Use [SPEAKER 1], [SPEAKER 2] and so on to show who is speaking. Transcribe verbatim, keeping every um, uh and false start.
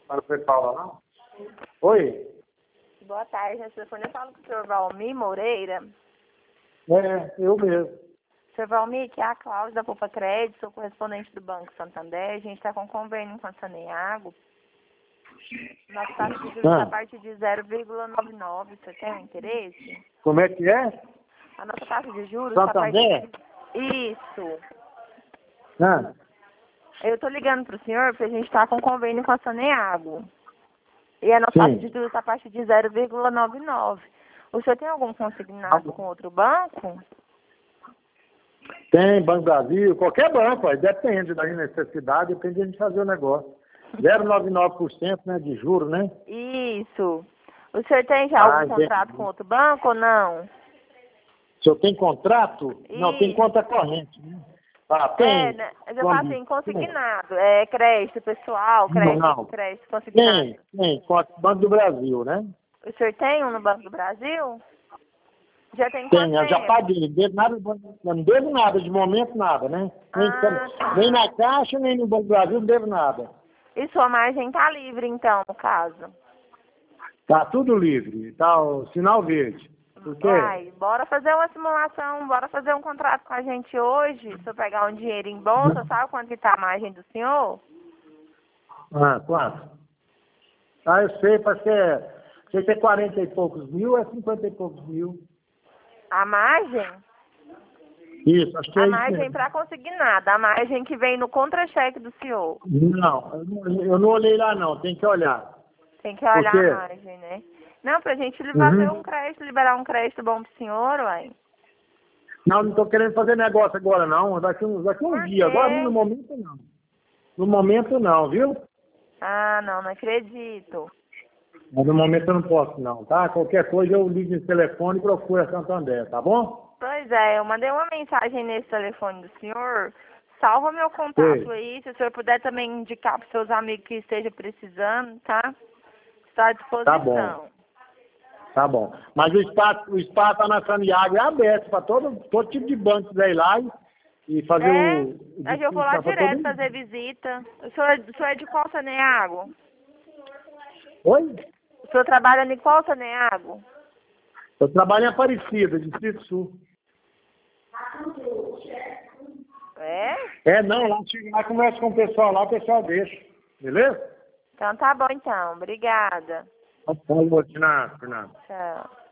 [SPEAKER 1] Para o Paula, não? Oi?
[SPEAKER 2] Boa tarde, nesse telefone eu falo com o senhor Valmir Moreira.
[SPEAKER 1] É, eu mesmo.
[SPEAKER 2] senhor Valmir, que é a Cláudia da Poupa Crédito, sou correspondente do Banco Santander. A gente está com convênio com a Saneago. Nossa taxa de juros
[SPEAKER 1] Ah.
[SPEAKER 2] está a partir de zero vírgula noventa e nove. Você tem um interesse?
[SPEAKER 1] Como é que é?
[SPEAKER 2] A nossa taxa de juros está a
[SPEAKER 1] Santander?
[SPEAKER 2] partir de... Isso.
[SPEAKER 1] Ah.
[SPEAKER 2] Eu estou ligando para o senhor porque a gente está com convênio com a Saneago. E a nossa
[SPEAKER 1] Sim.
[SPEAKER 2] taxa de juros está a partir de zero vírgula noventa e nove. O senhor tem algum consignado com outro banco?
[SPEAKER 1] Tem, Banco Brasil, qualquer banco, aí depende da necessidade, depende de a gente fazer o negócio. zero vírgula noventa e nove por cento, né, de juros, né?
[SPEAKER 2] Isso. O senhor tem já
[SPEAKER 1] Ah,
[SPEAKER 2] algum
[SPEAKER 1] entendi.
[SPEAKER 2] contrato com outro banco ou não?
[SPEAKER 1] O senhor tem contrato? Não, tem
[SPEAKER 2] Isso.
[SPEAKER 1] conta corrente, né? Ah,
[SPEAKER 2] É,
[SPEAKER 1] tem.
[SPEAKER 2] né? Eu
[SPEAKER 1] Como-
[SPEAKER 2] falo assim, consignado. É crédito pessoal, crédito,
[SPEAKER 1] Não,
[SPEAKER 2] crédito consignado.
[SPEAKER 1] tem, tem, conta Banco do Brasil, né?
[SPEAKER 2] O senhor tem um no Banco do Brasil? Já tem
[SPEAKER 1] Tem,
[SPEAKER 2] quanto
[SPEAKER 1] eu já
[SPEAKER 2] tempo?
[SPEAKER 1] paguei, não devo nada, não devo nada, de momento nada, né? Nem,
[SPEAKER 2] Ah, tá.
[SPEAKER 1] nem na Caixa, nem no Banco do Brasil, não devo nada.
[SPEAKER 2] E sua margem tá livre, então, no caso?
[SPEAKER 1] Tá tudo livre, tá o sinal verde. Por quê?
[SPEAKER 2] Vai, bora fazer uma simulação, bora fazer um contrato com a gente hoje. Se eu pegar um dinheiro em bolsa, sabe quanto que tá a margem do senhor?
[SPEAKER 1] Ah, quanto? Ah, eu sei, para ser, sei que é quarenta e poucos mil, é cinquenta e poucos mil.
[SPEAKER 2] A margem?
[SPEAKER 1] Isso, acho que é
[SPEAKER 2] A
[SPEAKER 1] isso
[SPEAKER 2] margem
[SPEAKER 1] mesmo.
[SPEAKER 2] para consignado, a margem que vem no contra-cheque do senhor.
[SPEAKER 1] Não, eu não, eu não olhei lá não, tem que olhar.
[SPEAKER 2] Tem que olhar
[SPEAKER 1] Por quê?
[SPEAKER 2] a margem, né? Não, pra gente fazer
[SPEAKER 1] Uhum.
[SPEAKER 2] um crédito, liberar um crédito bom pro senhor, uai.
[SPEAKER 1] Não, não estou querendo fazer negócio agora não, daqui, uns- daqui uns
[SPEAKER 2] Por
[SPEAKER 1] dias, agora no
[SPEAKER 2] quê?
[SPEAKER 1] momento não. No momento não, viu?
[SPEAKER 2] Ah, não, não acredito.
[SPEAKER 1] Mas no momento eu não posso não, tá? Qualquer coisa eu ligo no telefone e procuro a Santander, tá bom?
[SPEAKER 2] Pois é, eu mandei uma mensagem nesse telefone do senhor. Salva meu contato
[SPEAKER 1] Sei.
[SPEAKER 2] aí, se o senhor puder também indicar para seus amigos que estejam precisando, tá? Está à
[SPEAKER 1] Tá bom,
[SPEAKER 2] disposição.
[SPEAKER 1] tá bom. Mas o espaço, o espaço lá na Santiago é aberto para todo, todo tipo de banco quiser ir lá e, e fazer
[SPEAKER 2] É,
[SPEAKER 1] o... o
[SPEAKER 2] aí eu vou lá
[SPEAKER 1] pra todo
[SPEAKER 2] direto
[SPEAKER 1] mundo.
[SPEAKER 2] fazer visita. O senhor, o senhor é de qual Saneago?
[SPEAKER 1] Oi?
[SPEAKER 2] O senhor trabalha em qual Saneago?
[SPEAKER 1] Eu trabalho em Aparecida, Distrito Sul.
[SPEAKER 2] É?
[SPEAKER 1] É, não, lá chega lá, conversa com o pessoal lá, o pessoal deixa. Beleza?
[SPEAKER 2] Então tá bom então, obrigada.
[SPEAKER 1] Falou, Fernando.
[SPEAKER 2] Tchau.